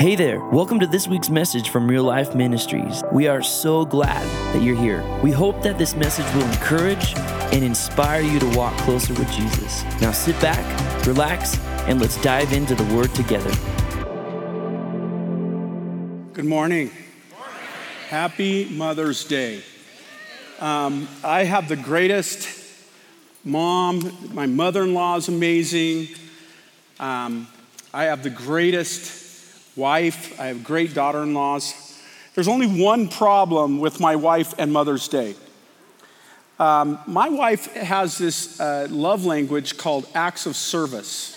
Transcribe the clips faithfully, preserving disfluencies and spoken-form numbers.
Hey there, welcome to this week's message from Real Life Ministries. We are so glad that you're here. We hope that this message will encourage and inspire you to walk closer with Jesus. Now sit back, relax, and let's dive into the Word together. Good morning. Happy Mother's Day. Um, I have the greatest mom. My mother-in-law is amazing. Um, I have the greatest wife. I have great daughter-in-laws. There's only one problem with my wife and Mother's Day. Um, my wife has this uh, love language called acts of service.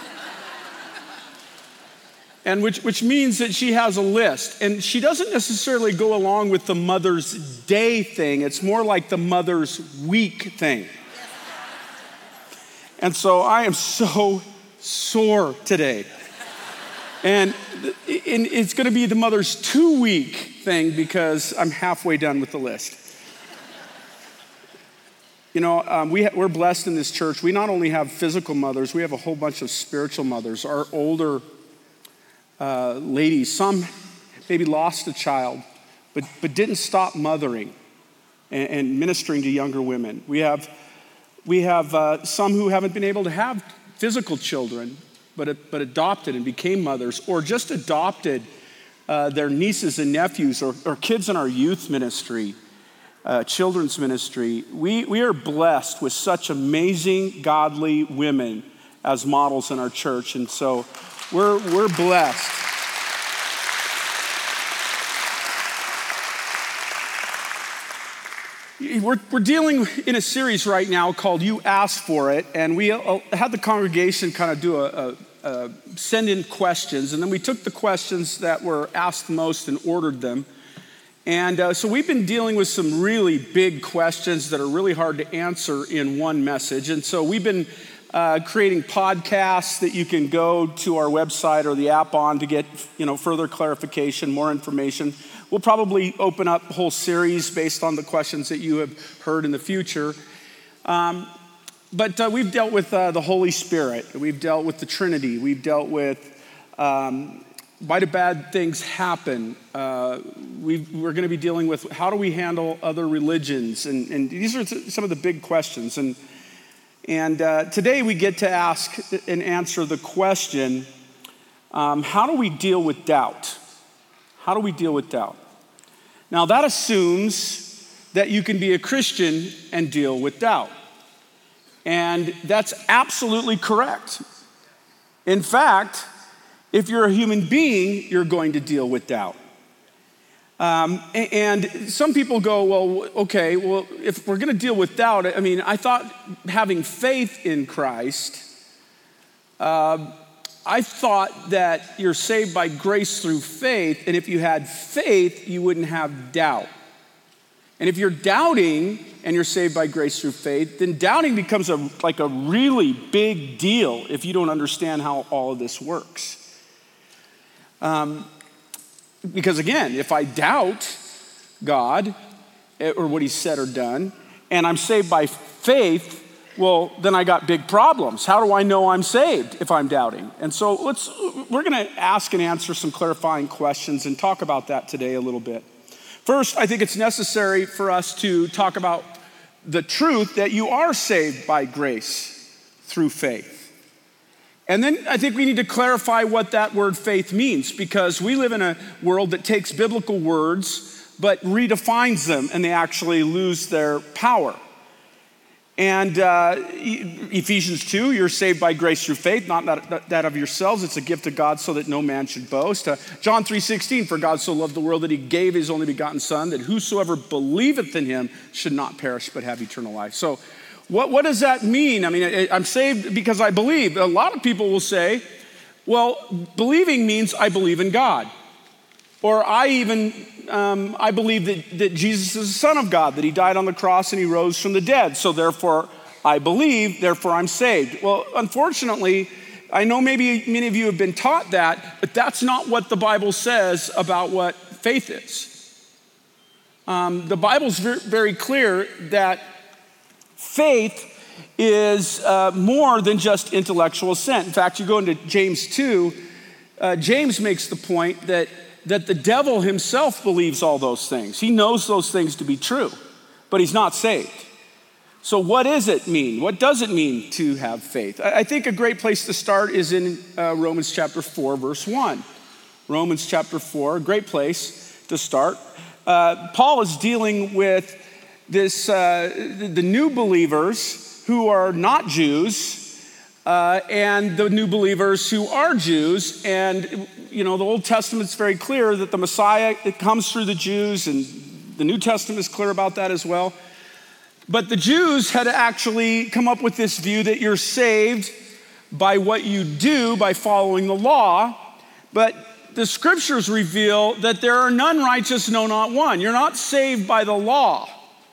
And which, which means that she has a list. And she doesn't necessarily go along with the Mother's Day thing. It's more like the Mother's Week thing. And so I am so sore today. And it's going to be the Mother's Two Week thing because I'm halfway done with the list. You know, um, we ha- we're blessed in this church. We not only have physical mothers, we have a whole bunch of spiritual mothers. Our older uh, ladies, some maybe lost a child, but, but didn't stop mothering and, and ministering to younger women. We have, we have uh, some who haven't been able to have physical children, but, but adopted and became mothers, or just adopted uh, their nieces and nephews, or, or kids in our youth ministry, uh, children's ministry. We, we are blessed with such amazing, godly women as models in our church, and so we're, we're blessed. We're, we're dealing in a series right now called You Asked For It, and we uh, had the congregation kind of do a, a, a send in questions, and then we took the questions that were asked most and ordered them. And uh, so we've been dealing with some really big questions that are really hard to answer in one message. And so we've been uh, creating podcasts that you can go to our website or the app on to get, you know, further clarification, more information. We'll probably open up a whole series based on the questions that you have heard in the future. Um, but uh, we've dealt with uh, the Holy Spirit. We've dealt with the Trinity. We've dealt with um, why do bad things happen? Uh, we've, we're going to be dealing with how do we handle other religions? And, and these are some of the big questions. And, and uh, today we get to ask and answer the question, um, how do we deal with doubt? How do we deal with doubt? Now that assumes that you can be a Christian and deal with doubt. And that's absolutely correct. In fact, if you're a human being, you're going to deal with doubt. Um, and some people go, well, okay, well, if we're going to deal with doubt, I mean, I thought having faith in Christ, uh, I thought that you're saved by grace through faith, and if you had faith, you wouldn't have doubt. And if you're doubting and you're saved by grace through faith, then doubting becomes a, like a really big deal if you don't understand how all of this works. Um, because again, if I doubt God or what he said or done, and I'm saved by faith, well, then I got big problems. How do I know I'm saved if I'm doubting? And so let's, we're gonna ask and answer some clarifying questions and talk about that today a little bit. First, I think it's necessary for us to talk about the truth that you are saved by grace through faith. And then I think we need to clarify what that word faith means, because we live in a world that takes biblical words but redefines them, and they actually lose their power. And uh, Ephesians two, you're saved by grace through faith, not that, that of yourselves. It's a gift of God so that no man should boast. Uh, John three sixteen, for God so loved the world that he gave his only begotten son, that whosoever believeth in him should not perish but have eternal life. So what, what does that mean? I mean, I'm saved because I believe. A lot of people will say, well, believing means I believe in God. Or I even, um, I believe that, that Jesus is the Son of God, that he died on the cross and he rose from the dead. So therefore I believe, therefore I'm saved. Well, unfortunately, I know maybe many of you have been taught that, but that's not what the Bible says about what faith is. Um, the Bible's very clear that faith is uh, more than just intellectual assent. In fact, you go into James two, uh, James makes the point that, that the devil himself believes all those things. He knows those things to be true, but he's not saved. So what does it mean? What does it mean to have faith? I think a great place to start is in uh, Romans chapter four, verse one. Romans chapter four, a great place to start. Uh, Paul is dealing with this uh, the new believers who are not Jews uh, and the new believers who are Jews. And, you know, the Old Testament's very clear that the Messiah, it comes through the Jews, and the New Testament is clear about that as well. But the Jews had actually come up with this view that you're saved by what you do, by following the law. But the scriptures reveal that there are none righteous, no, not one. You're not saved by the law.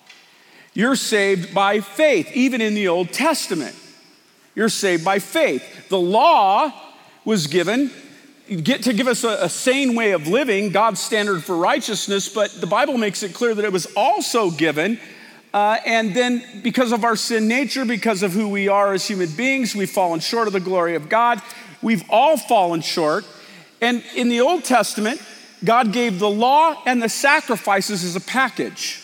You're saved by faith, even in the Old Testament. You're saved by faith. The law was given get to give us a, a sane way of living, God's standard for righteousness, but the Bible makes it clear that it was also given Uh, and then because of our sin nature, because of who we are as human beings, we've fallen short of the glory of God. We've all fallen short. And in the Old Testament, God gave the law and the sacrifices as a package.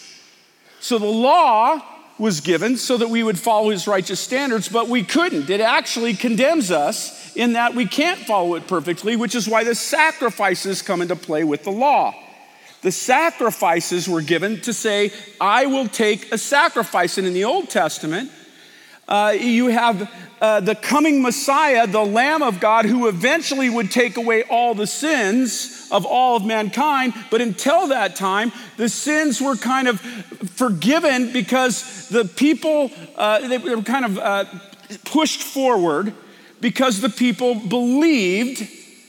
So the law was given so that we would follow his righteous standards, but we couldn't. It actually condemns us in that we can't follow it perfectly, which is why the sacrifices come into play with the law. The sacrifices were given to say, I will take a sacrifice. And in the Old Testament, uh, you have uh, the coming Messiah, the Lamb of God, who eventually would take away all the sins of all of mankind. But until that time, the sins were kind of forgiven because the people, uh, they were kind of uh, pushed forward because the people believed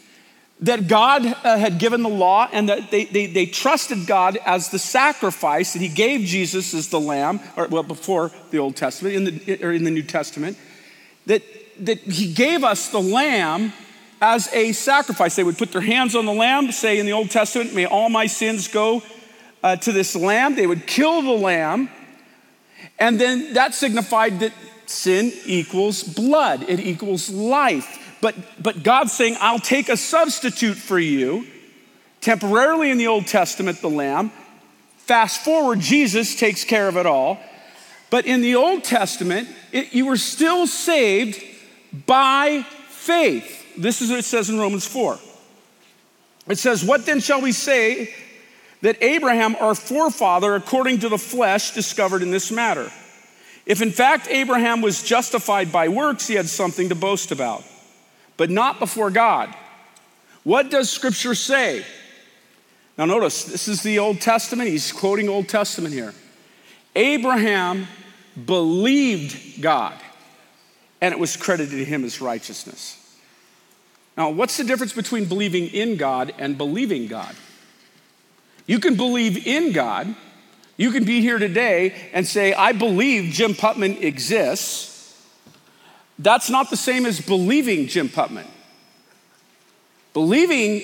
that God uh, had given the law, and that they, they, they trusted God as the sacrifice, that he gave Jesus as the lamb, or well, before the Old Testament, in the, or in the New Testament, that, that he gave us the lamb as a sacrifice. They would put their hands on the lamb, say in the Old Testament, may all my sins go uh, to this lamb. They would kill the lamb, and then that signified that sin equals blood, it equals life. But, but God's saying, I'll take a substitute for you. Temporarily in the Old Testament, the lamb. Fast forward, Jesus takes care of it all. But in the Old Testament, it, you were still saved by faith. This is what it says in Romans four. It says, what then shall we say that Abraham, our forefather, according to the flesh, discovered in this matter? If in fact Abraham was justified by works, he had something to boast about, but not before God. What does Scripture say? Now notice, this is the Old Testament. He's quoting Old Testament here. Abraham believed God, and it was credited to him as righteousness. Now, what's the difference between believing in God and believing God? You can believe in God. You can be here today and say, I believe Jim Putman exists. That's not the same as believing Jim Putman. Believing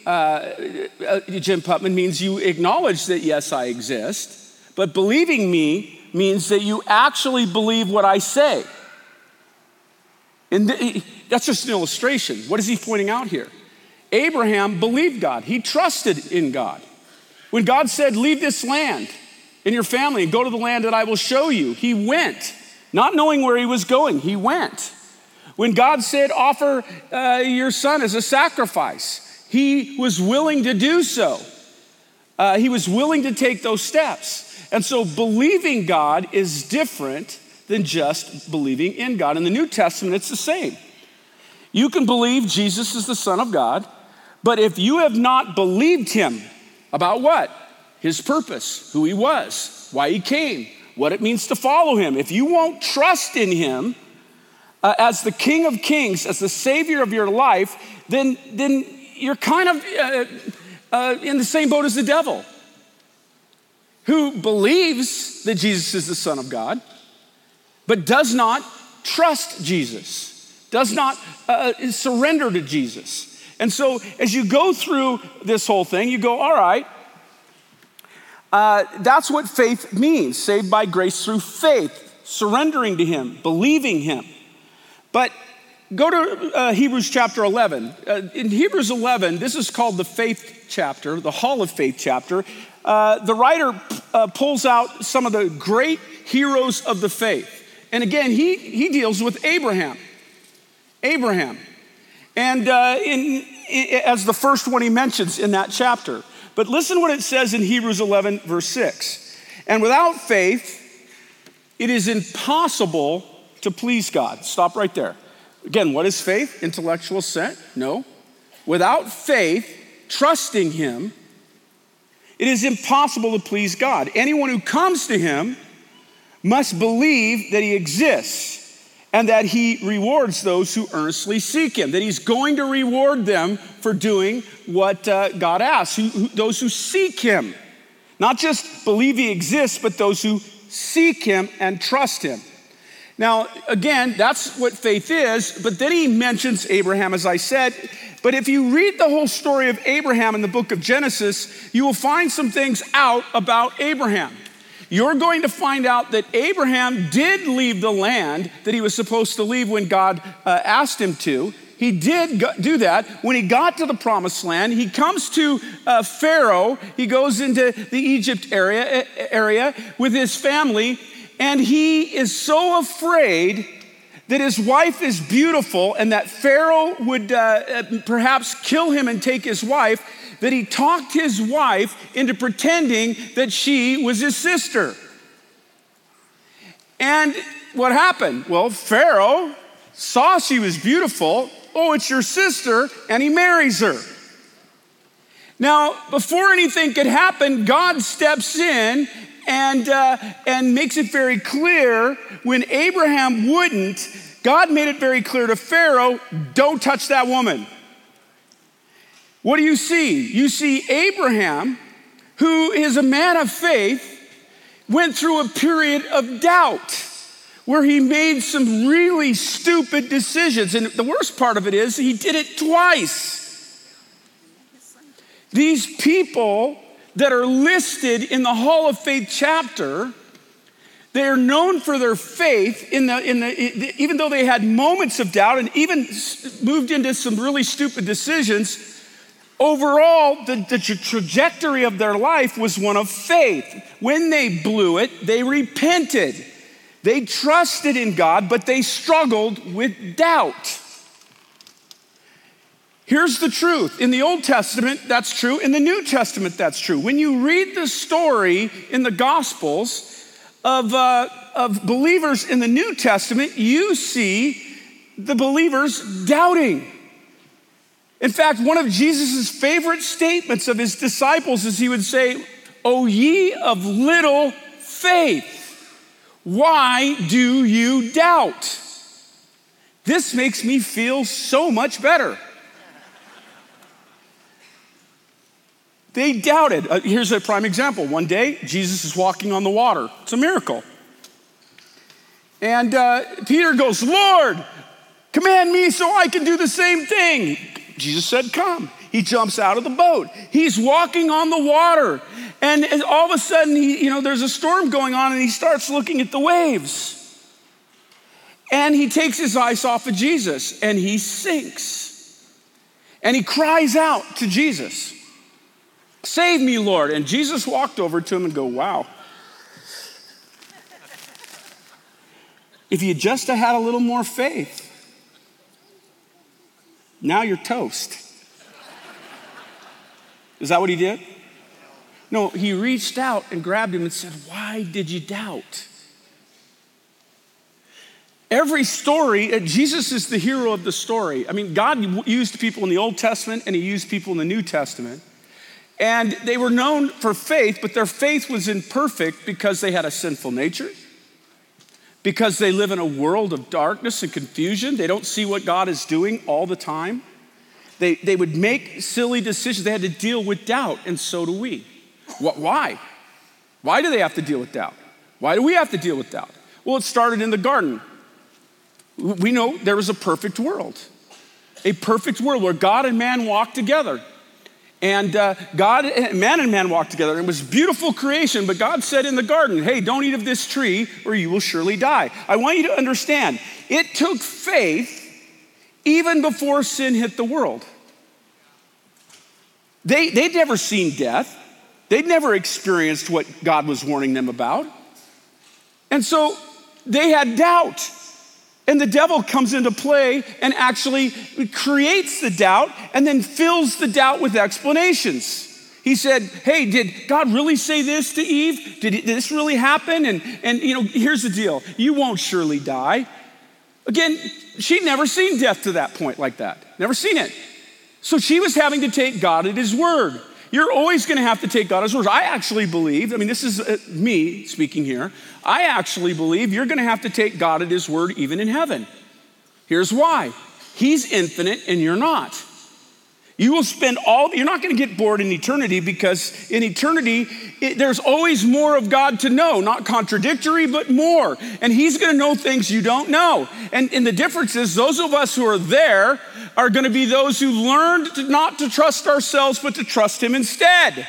uh, Jim Putman means you acknowledge that, yes, I exist. But believing me means that you actually believe what I say. And th- that's just an illustration. What is he pointing out here? Abraham believed God. He trusted in God. When God said, leave this land and your family and go to the land that I will show you, he went. Not knowing where he was going, he went. When God said, offer uh, your son as a sacrifice, he was willing to do so. Uh, he was willing to take those steps. And so believing God is different than just believing in God. In the New Testament, it's the same. You can believe Jesus is the Son of God, but if you have not believed him about what? His purpose, who he was, why he came, what it means to follow him. If you won't trust in him uh, as the King of Kings, as the Savior of your life, then, then you're kind of uh, uh, in the same boat as the devil, who believes that Jesus is the Son of God, but does not trust Jesus, does not uh, surrender to Jesus. And so as you go through this whole thing, you go, all right, Uh, that's what faith means, saved by grace through faith, surrendering to him, believing him. But go to uh, Hebrews chapter eleven. Uh, in Hebrews eleven, this is called the faith chapter, the Hall of Faith chapter. Uh, the writer uh, pulls out some of the great heroes of the faith. And again, he, he deals with Abraham. Abraham. And uh, in, in, as the first one he mentions in that chapter. But listen what it says in Hebrews eleven, verse six. And without faith, it is impossible to please God. Stop right there. Again, what is faith? Intellectual assent? No. Without faith, trusting him, it is impossible to please God. Anyone who comes to him must believe that he exists and that he rewards those who earnestly seek him, that he's going to reward them for doing what uh, God asks, who, who, those who seek him. Not just believe he exists, but those who seek him and trust him. Now, again, that's what faith is, but then he mentions Abraham, as I said. But if you read the whole story of Abraham in the book of Genesis, you will find some things out about Abraham. You're going to find out that Abraham did leave the land that he was supposed to leave when God uh, asked him to. He did go- do that. When he got to the promised land, he comes to uh, Pharaoh. He goes into the Egypt area, area with his family, and he is so afraid that his wife is beautiful and that Pharaoh would uh, perhaps kill him and take his wife, that he talked his wife into pretending that she was his sister. And what happened? Well, Pharaoh saw she was beautiful. Oh, it's your sister, and he marries her. Now, before anything could happen, God steps in and, uh, and makes it very clear when Abraham wouldn't, God made it very clear to Pharaoh, don't touch that woman. What do you see? You see Abraham, who is a man of faith, went through a period of doubt where he made some really stupid decisions. And the worst part of it is he did it twice. These people that are listed in the Hall of Faith chapter, they're known for their faith, in the, in the, even though they had moments of doubt and even moved into some really stupid decisions. Overall, the, the trajectory of their life was one of faith. When they blew it, they repented. They trusted in God, but they struggled with doubt. Here's the truth. In the Old Testament, that's true. In the New Testament, that's true. When you read the story in the Gospels of, uh, of believers in the New Testament, you see the believers doubting. In fact, one of Jesus' favorite statements of his disciples is he would say, "O ye of little faith, why do you doubt?" This makes me feel so much better. They doubted. Uh, here's a prime example. One day, Jesus is walking on the water. It's a miracle. And uh, Peter goes, "Lord, command me so I can do the same thing." Jesus said, "Come." He jumps out of the boat. He's walking on the water. And, and all of a sudden, he, you know, there's a storm going on, and he starts looking at the waves. And he takes his eyes off of Jesus, and he sinks. And he cries out to Jesus, "Save me, Lord." And Jesus walked over to him and go, "Wow. If you just had a little more faith, now you're toast." Is that what he did? No, he reached out and grabbed him and said, "Why did you doubt?" Every story, Jesus is the hero of the story. I mean, God used people in the Old Testament and he used people in the New Testament. And they were known for faith, but their faith was imperfect because they had a sinful nature, because they live in a world of darkness and confusion. They don't see what God is doing all the time. They, they would make silly decisions. They had to deal with doubt, and so do we. What, why? Why do they have to deal with doubt? Why do we have to deal with doubt? Well, it started in the garden. We know there was a perfect world, a perfect world where God and man walked together. And uh, God, man and man walked together. It was beautiful creation, but God said in the garden, "Hey, don't eat of this tree or you will surely die." I want you to understand, it took faith even before sin hit the world. They, they'd never seen death. They'd never experienced what God was warning them about. And so they had doubt. And the devil comes into play and actually creates the doubt and then fills the doubt with explanations. He said, hey, did God really say this to Eve? Did, it, did this really happen? And, and you know, here's the deal. You won't surely die. Again, she'd never seen death to that point like that. Never seen it. So she was having to take God at his word. You're always going to have to take God at his word. I actually believe, I mean, this is uh, me speaking here. I actually believe you're going to have to take God at his word even in heaven. Here's why. He's infinite and you're not. You will spend all, you're not going to get bored in eternity because in eternity, it, there's always more of God to know, not contradictory, but more. And he's going to know things you don't know. And, and the difference is those of us who are there are going to be those who learned to not to trust ourselves, but to trust him instead. Amen.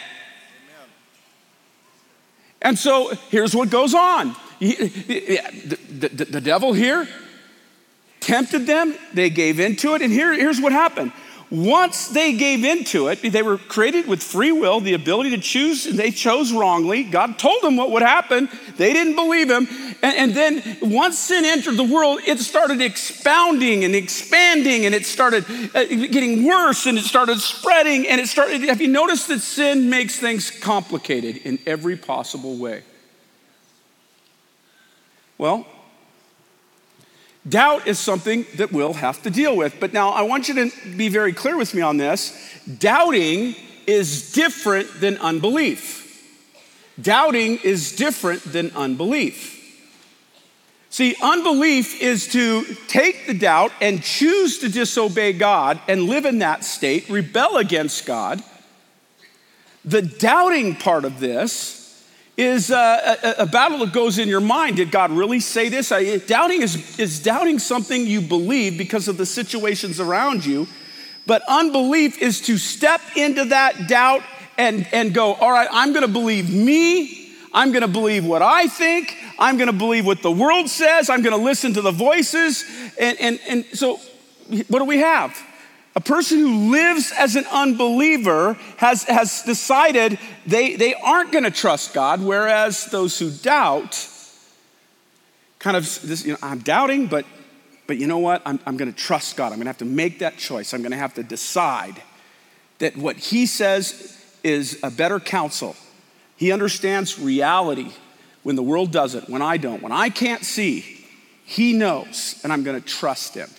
And so here's what goes on. The, the, the, the devil here tempted them. They gave into it. And here, here's what happened. Once they gave into it, they were created with free will, the ability to choose, and they chose wrongly. God told them what would happen. They didn't believe him. And, and then once sin entered the world, it started expounding and expanding, and it started uh, getting worse, and it started spreading, and it started, have you noticed that sin makes things complicated in every possible way? Well, doubt is something that we'll have to deal with. But now I want you to be very clear with me on this. Doubting is different than unbelief. Doubting is different than unbelief. See, unbelief is to take the doubt and choose to disobey God and live in that state, rebel against God. The doubting part of this is a, a, a battle that goes in your mind. Did God really say this? I, doubting is, is doubting something you believe because of the situations around you. But unbelief is to step into that doubt and, and go, all right, I'm gonna believe me. I'm gonna believe what I think. I'm gonna believe what the world says. I'm gonna listen to the voices. And, and, and so what do we have? A person who lives as an unbeliever has, has decided they, they aren't gonna trust God, whereas those who doubt kind of, this, you know, I'm doubting, but, but you know what? I'm, I'm gonna trust God. I'm gonna have to make that choice. I'm gonna have to decide that what he says is a better counsel. He understands reality when the world doesn't, when I don't, when I can't see, he knows, and I'm gonna trust him.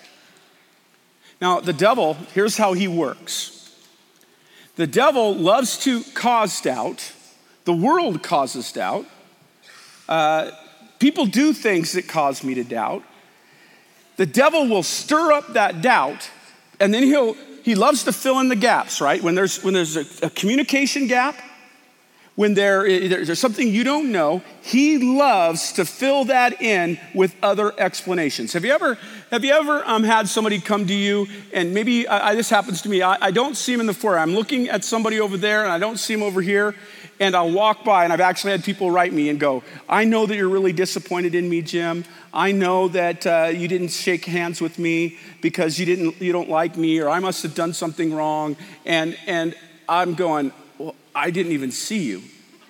Now, the devil, here's how he works. The devil loves to cause doubt. The world causes doubt. Uh, people do things that cause me to doubt. The devil will stir up that doubt, and then he'll, he loves to fill in the gaps, right? When there's, when there's a, a communication gap, when there, there's something you don't know, he loves to fill that in with other explanations. Have you ever, have you ever um, had somebody come to you, and maybe I, I, this happens to me, I, I don't see him in the foyer. I'm looking at somebody over there, and I don't see him over here, and I'll walk by, and I've actually had people write me and go, I know that you're really disappointed in me, Jim. I know that uh, you didn't shake hands with me because you, didn't, you don't like me, or I must have done something wrong, and, and I'm going, well, I didn't even see you.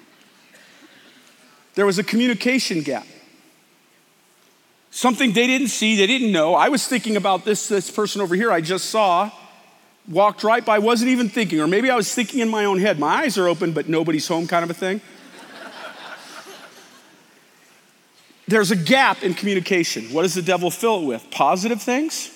There was a communication gap. Something they didn't see, they didn't know. I was thinking about this, this person over here I just saw, walked right by, wasn't even thinking, or maybe I was thinking in my own head. My eyes are open, but nobody's home kind of a thing. There's a gap in communication. What does the devil fill it with? Positive things?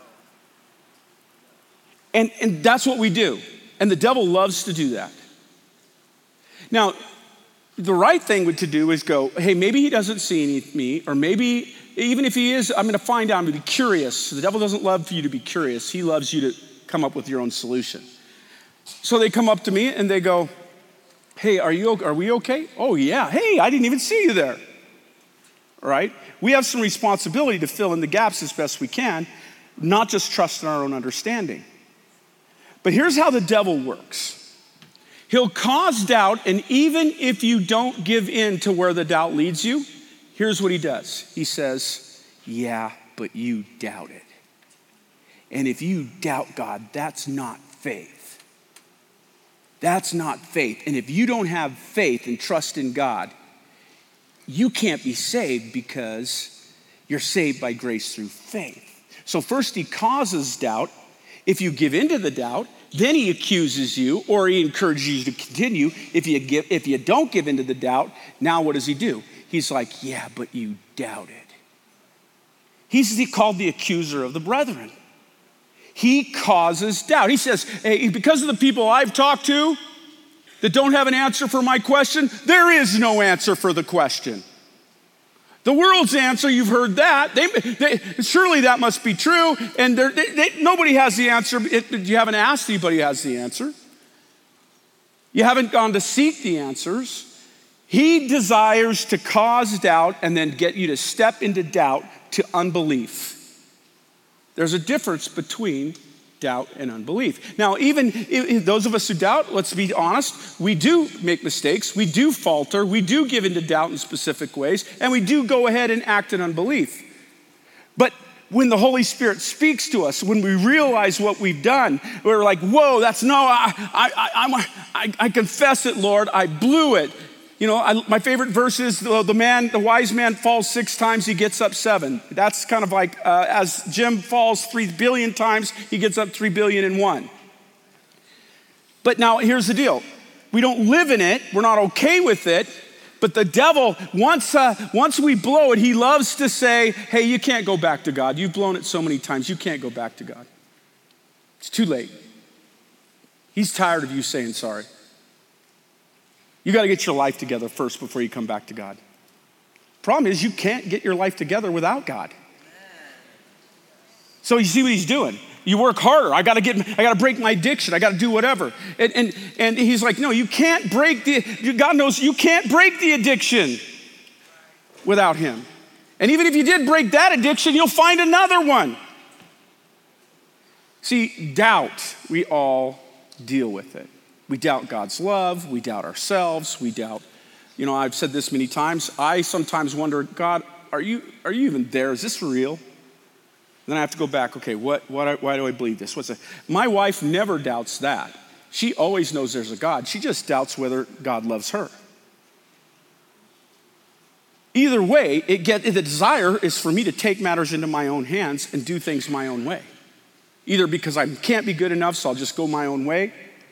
And, and that's what we do. And the devil loves to do that. Now, the right thing to do is go, hey, maybe he doesn't see me, or maybe even if he is, I'm gonna find out, I'm gonna be curious. The devil doesn't love for you to be curious. He loves you to come up with your own solution. So they come up to me and they go, hey, are you? Are we okay? Oh yeah, hey, I didn't even see you there. All right? We have some responsibility to fill in the gaps as best we can, not just trust in our own understanding. But here's how the devil works. He'll cause doubt, and even if you don't give in to where the doubt leads you, here's what he does. He says, yeah, but you doubt it. And if you doubt God, that's not faith. That's not faith. And if you don't have faith and trust in God, you can't be saved because you're saved by grace through faith. So first he causes doubt. If you give into the doubt, then he accuses you or he encourages you to continue. If you give, if you don't give into the doubt, now what does he do? He's like, yeah, but you doubted. He's the, called the accuser of the brethren. He causes doubt. He says, hey, because of the people I've talked to that don't have an answer for my question, there is no answer for the question. The world's answer, you've heard that. They, they, surely that must be true. And they, they, nobody has the answer. It, you haven't asked anybody who has the answer. You haven't gone to seek the answers. He desires to cause doubt and then get you to step into doubt to unbelief. There's a difference between doubt and unbelief. Now, even if those of us who doubt, let's be honest, we do make mistakes, we do falter, we do give into doubt in specific ways, and we do go ahead and act in unbelief. But when the Holy Spirit speaks to us, when we realize what we've done, we're like, whoa, that's no, I, I, I, I, I confess it, Lord, I blew it. You know, I, my favorite verse is the, the man, the wise man falls six times, he gets up seven. That's kind of like uh, as Jim falls three billion times, he gets up three billion and one. But now here's the deal. We don't live in it. We're not okay with it. But the devil, once, uh, once we blow it, he loves to say, hey, you can't go back to God. You've blown it so many times, you can't go back to God. It's too late. He's tired of you saying sorry. You got to get your life together first before you come back to God. Problem is, you can't get your life together without God. So you see what he's doing. You work harder. I got to get. I got to break my addiction. I got to do whatever. And, and and he's like, no, you can't break the. God knows you can't break the addiction without him. And even if you did break that addiction, you'll find another one. See, doubt. We all deal with it. We doubt God's love, we doubt ourselves, we doubt, you know, I've said this many times, I sometimes wonder, God, are you are you even there? Is this for real? And then I have to go back, okay, what, what, why do I believe this? What's it? My wife never doubts that. She always knows there's a God. She just doubts whether God loves her. Either way, it get, the desire is for me to take matters into my own hands and do things my own way. Either because I can't be good enough, so I'll just go my own way.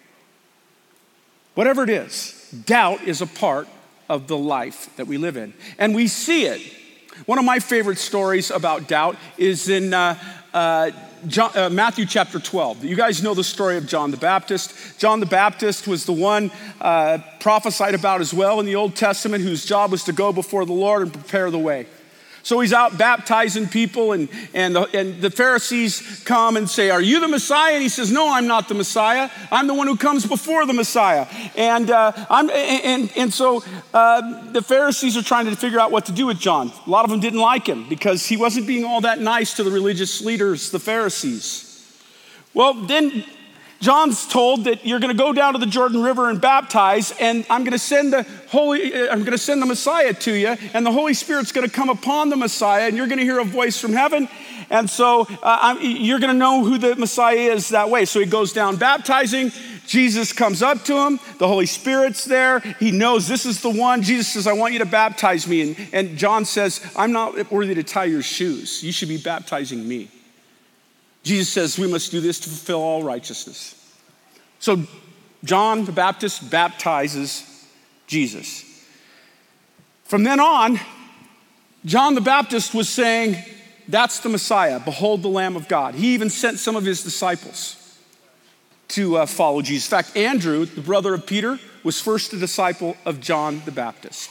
Whatever it is, doubt is a part of the life that we live in. And we see it. One of my favorite stories about doubt is in uh, uh, John, uh, Matthew chapter twelve. You guys know the story of John the Baptist. John the Baptist was the one uh, prophesied about as well in the Old Testament, whose job was to go before the Lord and prepare the way. So he's out baptizing people, and, and, the, and the Pharisees come and say, are you the Messiah? And he says, no, I'm not the Messiah. I'm the one who comes before the Messiah. And uh, I'm, and, and so uh, the Pharisees are trying to figure out what to do with John. A lot of them didn't like him because he wasn't being all that nice to the religious leaders, the Pharisees. Well, then John's told that you're going to go down to the Jordan River and baptize, and I'm going to send the Holy, I'm going to send the Messiah to you, and the Holy Spirit's going to come upon the Messiah, and you're going to hear a voice from heaven, and so uh, I'm, you're going to know who the Messiah is that way. So he goes down baptizing. Jesus comes up to him. The Holy Spirit's there. He knows this is the one. Jesus says, I want you to baptize me, and, and John says, I'm not worthy to tie your shoes. You should be baptizing me. Jesus says we must do this to fulfill all righteousness. So John the Baptist baptizes Jesus. From then on, John the Baptist was saying, that's the Messiah. Behold the Lamb of God. He even sent some of his disciples to uh, follow Jesus. In fact, Andrew, the brother of Peter, was first a disciple of John the Baptist.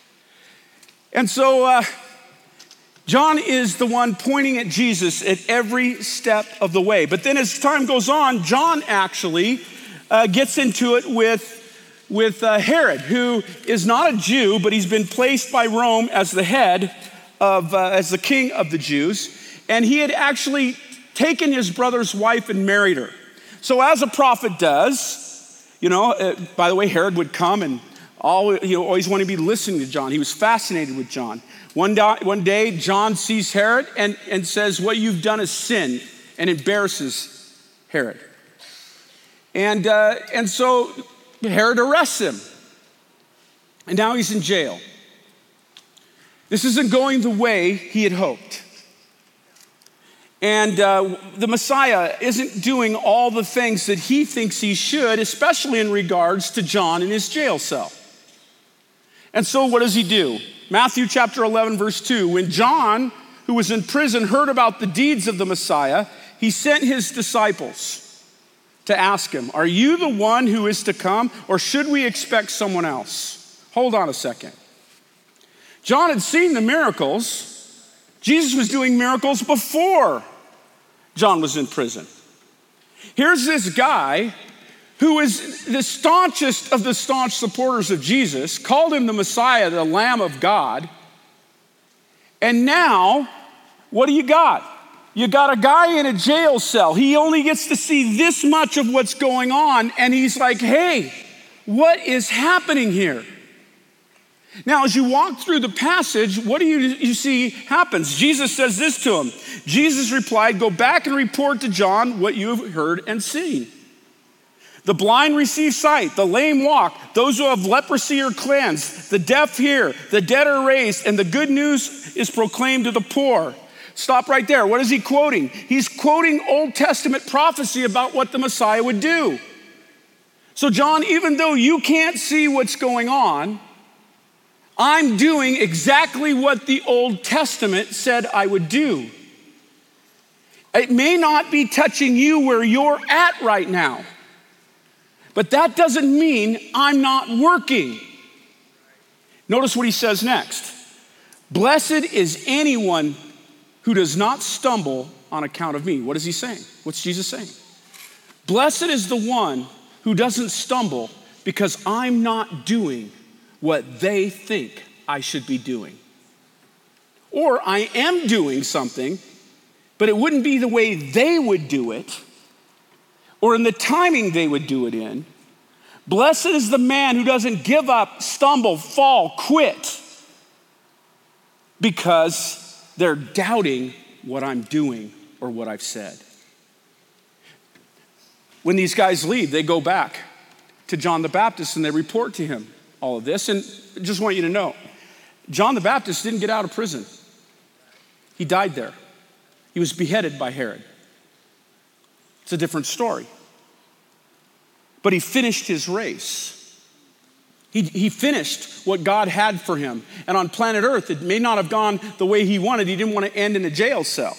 And so uh, John is the one pointing at Jesus at every step of the way. But then as time goes on, John actually uh, gets into it with, with uh, Herod, who is not a Jew, but he's been placed by Rome as the head of, uh, as the king of the Jews. And he had actually taken his brother's wife and married her. So as a prophet does, you know, uh, by the way, Herod would come and all, you know, always wanted to be listening to John. He was fascinated with John. One day, one day John sees Herod and, and says, what you've done is sin. and embarrasses Herod. And, uh, and so Herod arrests him. And now he's in jail. This isn't going the way he had hoped. And uh, the Messiah isn't doing all the things that he thinks he should, especially in regards to John in his jail cell. And so what does he do? Matthew chapter eleven, verse two, when John, who was in prison, heard about the deeds of the Messiah, he sent his disciples to ask him, are you the one who is to come, or should we expect someone else? Hold on a second. John had seen the miracles. Jesus was doing miracles before John was in prison. Here's this guy who is the staunchest of the staunch supporters of Jesus, called him the Messiah, the Lamb of God. And now, what do you got? You got a guy in a jail cell. He only gets to see this much of what's going on, and he's like, hey, what is happening here? Now, as you walk through the passage, what do you, you see happens? Jesus says this to him. Jesus replied, go back and report to John what you have heard and seen. The blind receive sight, the lame walk, those who have leprosy are cleansed, the deaf hear, the dead are raised, and the good news is proclaimed to the poor. Stop right there. What is he quoting? He's quoting Old Testament prophecy about what the Messiah would do. So John, even though you can't see what's going on, I'm doing exactly what the Old Testament said I would do. It may not be touching you where you're at right now, but that doesn't mean I'm not working. Notice what he says next. Blessed is anyone who does not stumble on account of me. What is he saying? What's Jesus saying? Blessed is the one who doesn't stumble because I'm not doing what they think I should be doing. Or I am doing something, but it wouldn't be the way they would do it, or in the timing they would do it in. Blessed is the man who doesn't give up, stumble, fall, quit, because they're doubting what I'm doing or what I've said. When these guys leave, they go back to John the Baptist and they report to him all of this. And I just want you to know, John the Baptist didn't get out of prison. He died there. He was beheaded by Herod. It's a different story. But he finished his race. He, he finished what God had for him. And on planet Earth, it may not have gone the way he wanted. He didn't want to end in a jail cell.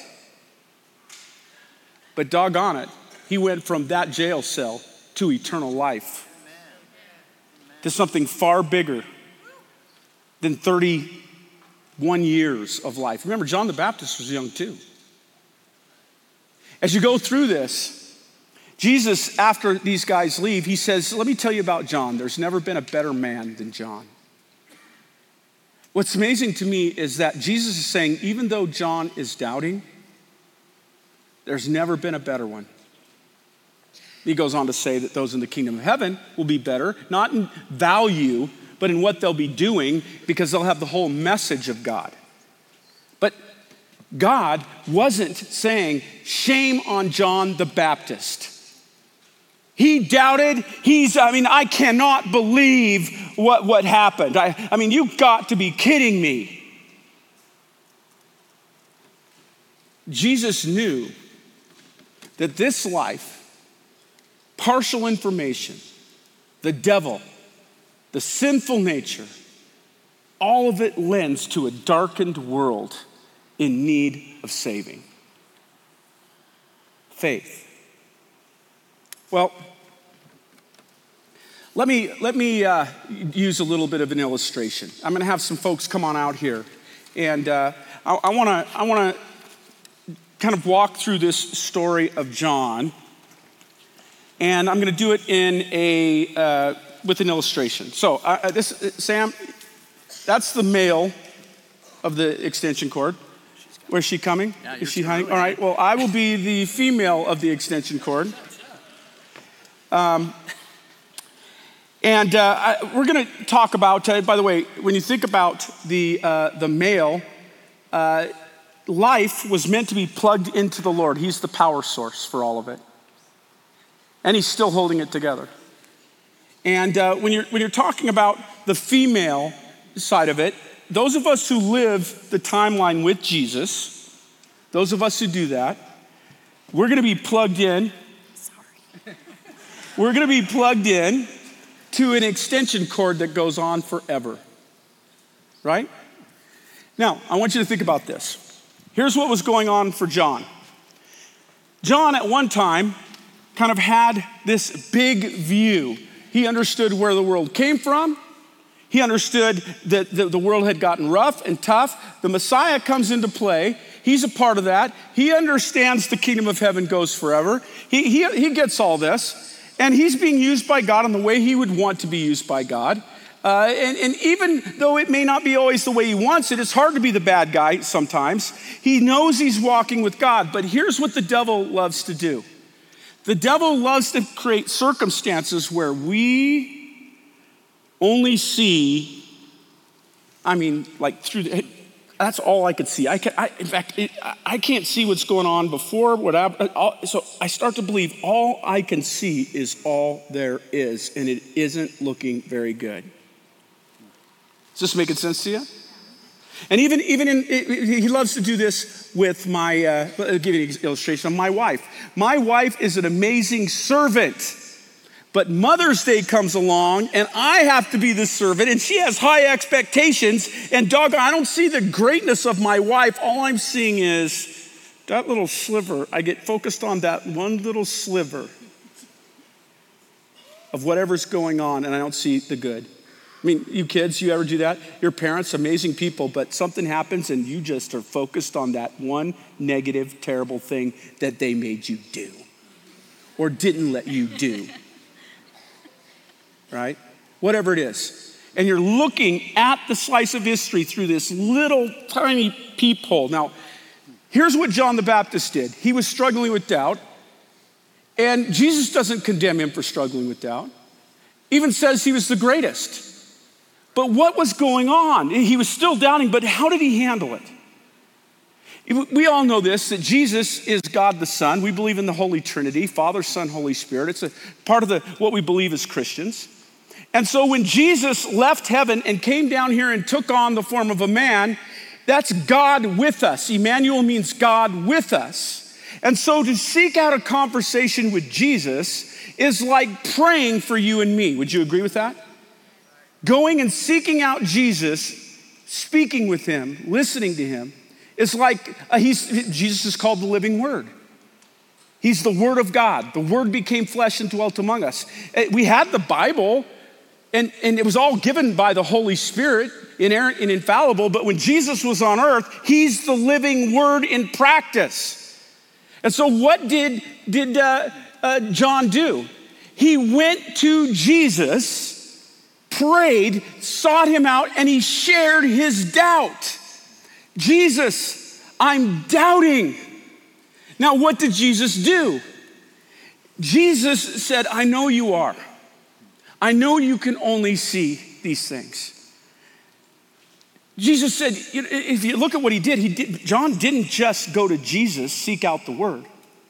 But doggone it, he went from that jail cell to eternal life. To something far bigger than thirty-one years of life. Remember, John the Baptist was young too. As you go through this, Jesus, after these guys leave, he says, let me tell you about John. There's never been a better man than John. What's amazing to me is that Jesus is saying, even though John is doubting, there's never been a better one. He goes on to say that those in the kingdom of heaven will be better, not in value, but in what they'll be doing, because they'll have the whole message of God. But God wasn't saying, shame on John the Baptist. He doubted. He's, I mean, I cannot believe what, what happened. I, I mean, you've got to be kidding me. Jesus knew that this life, partial information, the devil, the sinful nature, all of it lends to a darkened world in need of saving. Faith. Well, let me, let me uh, use a little bit of an illustration. I'm gonna have some folks come on out here, and uh, I, I wanna, I wanna kind of walk through this story of John, and I'm gonna do it in a, uh, with an illustration. So uh, this, Sam, that's the male of the extension cord. Where's she coming? Yeah, Is she hiding? All right, well, I will be the female of the extension cord. Um, and uh, I, we're gonna talk about, uh, by the way, when you think about the, uh, the male, uh, life was meant to be plugged into the Lord. He's the power source for all of it. And he's still holding it together. And uh, when you're when you're talking about the female side of it, those of us who live the timeline with Jesus, those of us who do that, we're gonna be plugged in. Sorry. We're gonna be plugged in to an extension cord that goes on forever, right? Now, I want you to think about this. Here's what was going on for John. John, at one time, kind of had this big view. He understood where the world came from. He understood that the world had gotten rough and tough. The Messiah comes into play. He's a part of that. He understands the kingdom of heaven goes forever. He, he, he gets all this. And he's being used by God in the way he would want to be used by God. Uh, and, and even though it may not be always the way he wants it, it's hard to be the bad guy sometimes. He knows he's walking with God. But here's what the devil loves to do. The devil loves to create circumstances where we only see, I mean, like through the, that's all I could see. I can, I, in fact, it, I can't see what's going on before. What I, so I start to believe all I can see is all there is, and it isn't looking very good. Is this making sense to you? And even, even in, he loves to do this with my, uh, I'll give you an illustration of my wife. My wife is an amazing servant, but Mother's Day comes along and I have to be the servant and she has high expectations, and doggone, I don't see the greatness of my wife. All I'm seeing is that little sliver. I get focused on that one little sliver of whatever's going on, and I don't see the good. I mean, you kids, you ever do that? Your parents, amazing people, but something happens and you just are focused on that one negative, terrible thing that they made you do or didn't let you do, right? Whatever it is. And you're looking at the slice of history through this little tiny peephole. Now, here's what John the Baptist did. He was struggling with doubt, and Jesus doesn't condemn him for struggling with doubt. Even says he was the greatest. But what was going on? He was still doubting, but how did he handle it? We all know this, that Jesus is God the Son. We believe in the Holy Trinity, Father, Son, Holy Spirit. It's a part of the, what we believe as Christians. And so when Jesus left heaven and came down here and took on the form of a man, that's God with us. Emmanuel means God with us. And so to seek out a conversation with Jesus is like praying for you and me. Would you agree with that? Going and seeking out Jesus, speaking with him, listening to him, is like, uh, he's, Jesus is called the living word. He's the word of God. The word became flesh and dwelt among us. We had the Bible, and, and it was all given by the Holy Spirit, inerrant and infallible, but when Jesus was on earth, he's the living word in practice. And so what did, did uh, uh, John do? He went to Jesus, prayed, sought him out, and he shared his doubt. Jesus, I'm doubting. Now, what did Jesus do? Jesus said, I know you are. I know you can only see these things. Jesus said, if you look at what he did, he did, John didn't just go to Jesus, seek out the word.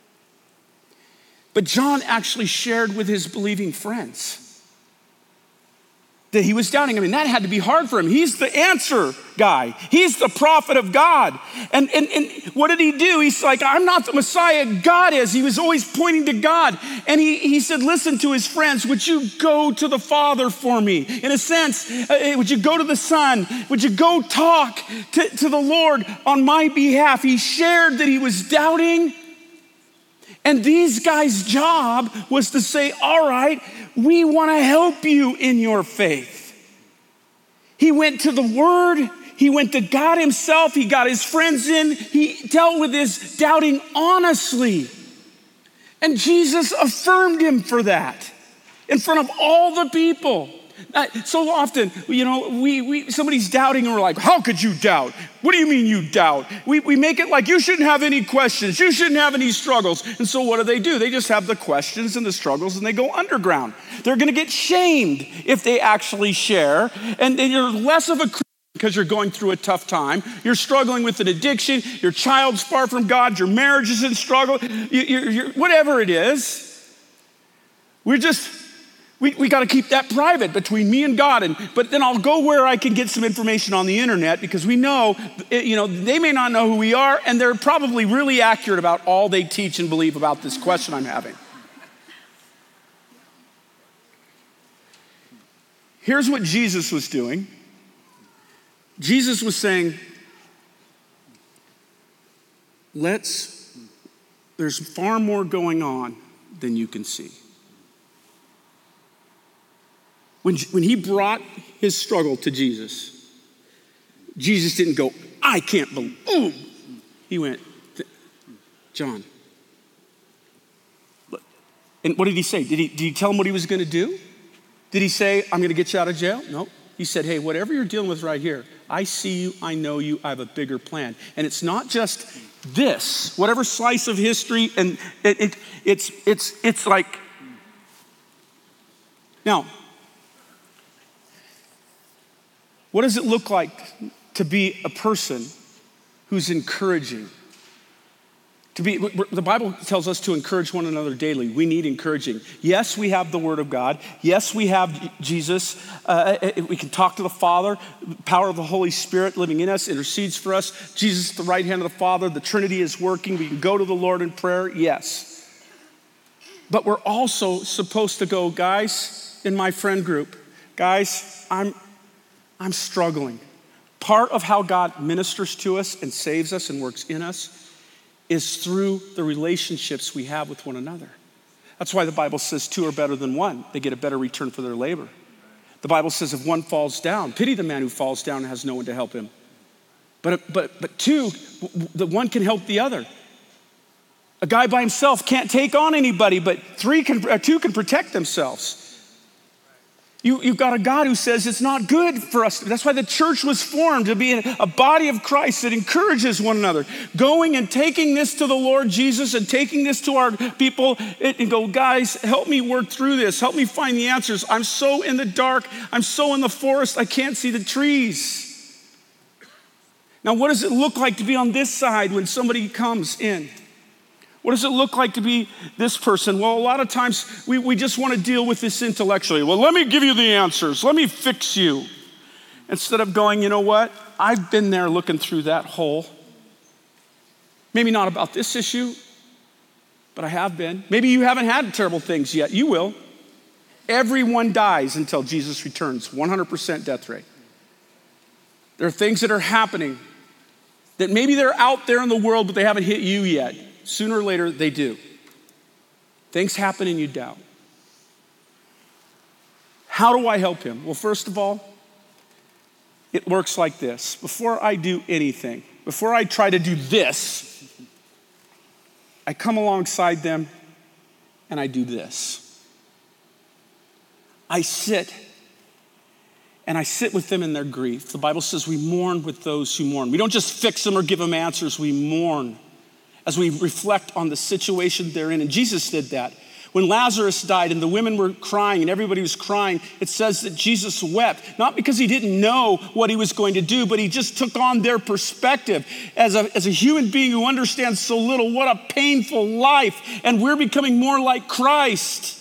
But John actually shared with his believing friends that he was doubting. I mean, that had to be hard for him. He's the answer guy. He's the prophet of God. And, and, and what did he do? He's like, I'm not the Messiah, God is. He was always pointing to God. And he, he said, listen to his friends, would you go to the Father for me? In a sense, uh, would you go to the Son? Would you go talk to, to the Lord on my behalf? He shared that he was doubting. And these guys' job was to say, all right, we want to help you in your faith. He went to the Word. He went to God himself. He got his friends in. He dealt with his doubting honestly. And Jesus affirmed him for that in front of all the people. So often, you know, we, we somebody's doubting and we're like, how could you doubt? What do you mean you doubt? We, we make it like you shouldn't have any questions. You shouldn't have any struggles. And so what do they do? They just have the questions and the struggles and they go underground. They're going to get shamed if they actually share. And, and you're less of a Christian because you're going through a tough time. You're struggling with an addiction. Your child's far from God. Your marriage is in struggle. You, you're, you're, whatever it is, we're just, we, we got to keep that private between me and God. And but then I'll go where I can get some information on the internet, because we know, you know, they may not know who we are, and they're probably really accurate about all they teach and believe about this question I'm having. Here's what Jesus was doing. Jesus was saying, let's, there's far more going on than you can see. When, when he brought his struggle to Jesus, Jesus didn't go, I can't believe. He went, John. And what did he say? Did he, did he tell him what he was going to do? Did he say, I'm going to get you out of jail? No. He said, hey, whatever you're dealing with right here, I see you, I know you, I have a bigger plan. And it's not just this, whatever slice of history, and it, it, it's, it's, it's like, now, what does it look like to be a person who's encouraging? To be, the Bible tells us to encourage one another daily. We need encouraging. Yes, we have the Word of God. Yes, we have Jesus. Uh, we can talk to the Father. The power of the Holy Spirit living in us intercedes for us. Jesus at the right hand of the Father. The Trinity is working. We can go to the Lord in prayer. Yes. But we're also supposed to go, guys, in my friend group, guys, I'm, I'm struggling. Part of how God ministers to us and saves us and works in us is through the relationships we have with one another. That's why the Bible says two are better than one. They get a better return for their labor. The Bible says if one falls down, pity the man who falls down and has no one to help him. But, but, but two, the one can help the other. A guy by himself can't take on anybody, but three can, uh, two can protect themselves. You, you've got a God who says it's not good for us. That's why the church was formed, to be a body of Christ that encourages one another. Going and taking this to the Lord Jesus and taking this to our people and go, guys, help me work through this. Help me find the answers. I'm so in the dark. I'm so in the forest. I can't see the trees. Now, what does it look like to be on this side when somebody comes in? What does it look like to be this person? Well, a lot of times we, we just want to deal with this intellectually. Well, let me give you the answers. Let me fix you. Instead of going, you know what? I've been there looking through that hole. Maybe not about this issue, but I have been. Maybe you haven't had terrible things yet. You will. Everyone dies until Jesus returns. one hundred percent death rate. There are things that are happening that maybe they're out there in the world, but they haven't hit you yet. Sooner or later, they do. Things happen and you doubt. How do I help him? Well, first of all, it works like this. Before I do anything, before I try to do this, I come alongside them and I do this. I sit and I sit with them in their grief. The Bible says we mourn with those who mourn. We don't just fix them or give them answers, we mourn as we reflect on the situation they're in. And Jesus did that. When Lazarus died and the women were crying and everybody was crying, it says that Jesus wept, not because he didn't know what he was going to do, but he just took on their perspective. As a, as a human being who understands so little, what a painful life. And we're becoming more like Christ.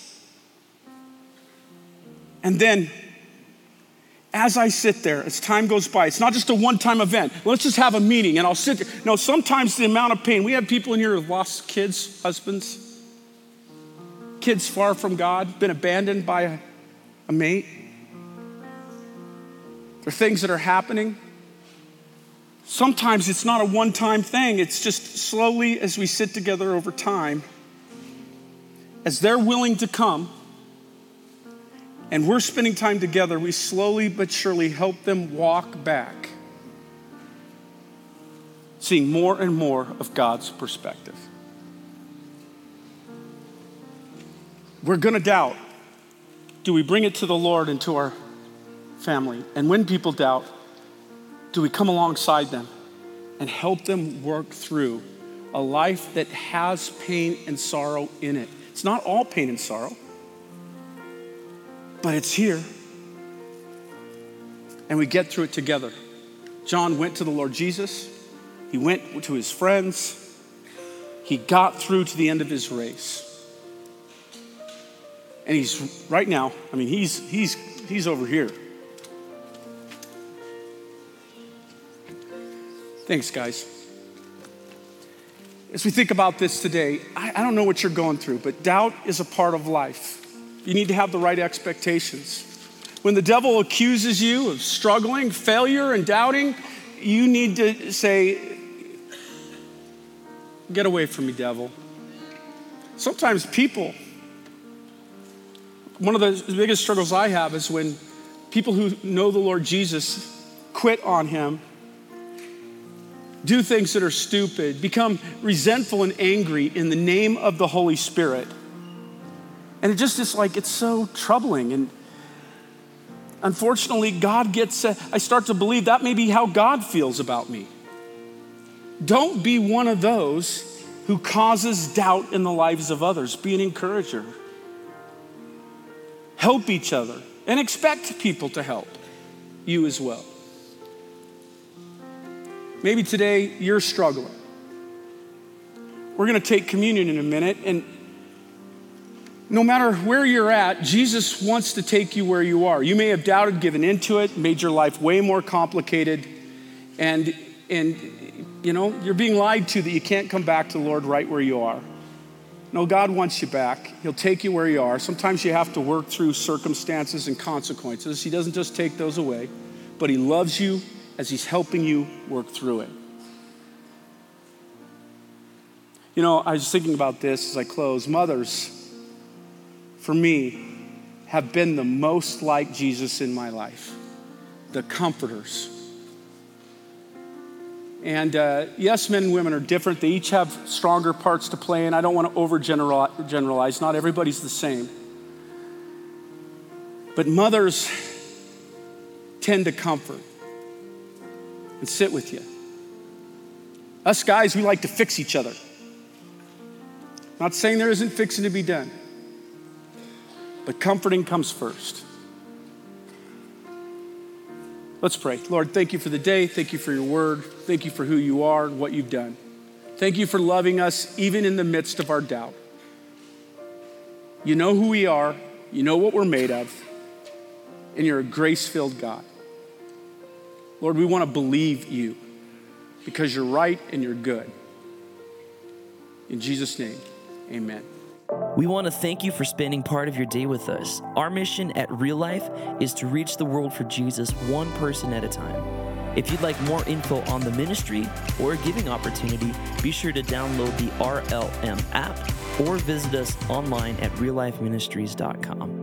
And then, as I sit there, as time goes by, it's not just a one-time event. Let's just have a meeting and I'll sit there. No, sometimes the amount of pain. We have people in here who've lost kids, husbands, kids far from God, been abandoned by a, a mate. There are things that are happening. Sometimes it's not a one-time thing. It's just slowly as we sit together over time, as they're willing to come, and we're spending time together, we slowly but surely help them walk back, seeing more and more of God's perspective. We're gonna doubt. Do we bring it to the Lord and to our family? And when people doubt, do we come alongside them and help them work through a life that has pain and sorrow in it? It's not all pain and sorrow, but it's here. And we get through it together. John went to the Lord Jesus. He went to his friends. He got through to the end of his race. And he's right now, I mean, he's he's he's over here. Thanks, guys. As we think about this today, I, I don't know what you're going through, but doubt is a part of life. You need to have the right expectations. When the devil accuses you of struggling, failure, and doubting, you need to say, get away from me, devil. Sometimes people, one of the biggest struggles I have is when people who know the Lord Jesus quit on him, do things that are stupid, become resentful and angry in the name of the Holy Spirit. And it just is like, it's so troubling. And unfortunately, God gets, uh, I start to believe that may be how God feels about me. Don't be one of those who causes doubt in the lives of others. Be an encourager. Help each other and expect people to help you as well. Maybe today you're struggling. We're going to take communion in a minute, and no matter where you're at, Jesus wants to take you where you are. You may have doubted, given into it, made your life way more complicated, and and you know, you're being lied to that you can't come back to the Lord right where you are. No, God wants you back. He'll take you where you are. Sometimes you have to work through circumstances and consequences. He doesn't just take those away, but he loves you as he's helping you work through it. You know, I was thinking about this as I close. Mothers, for me, have been the most like Jesus in my life. The comforters. And uh, yes, men and women are different. They each have stronger parts to play, and I don't want to overgeneralize. Not everybody's the same. But mothers tend to comfort and sit with you. Us guys, we like to fix each other. Not saying there isn't fixing to be done, but comforting comes first. Let's pray. Lord, thank you for the day. Thank you for your word. Thank you for who you are and what you've done. Thank you for loving us even in the midst of our doubt. You know who we are. You know what we're made of. And you're a grace-filled God. Lord, we want to believe you because you're right and you're good. In Jesus' name, amen. We want to thank you for spending part of your day with us. Our mission at Real Life is to reach the world for Jesus one person at a time. If you'd like more info on the ministry or a giving opportunity, be sure to download the R L M app or visit us online at real life ministries dot com.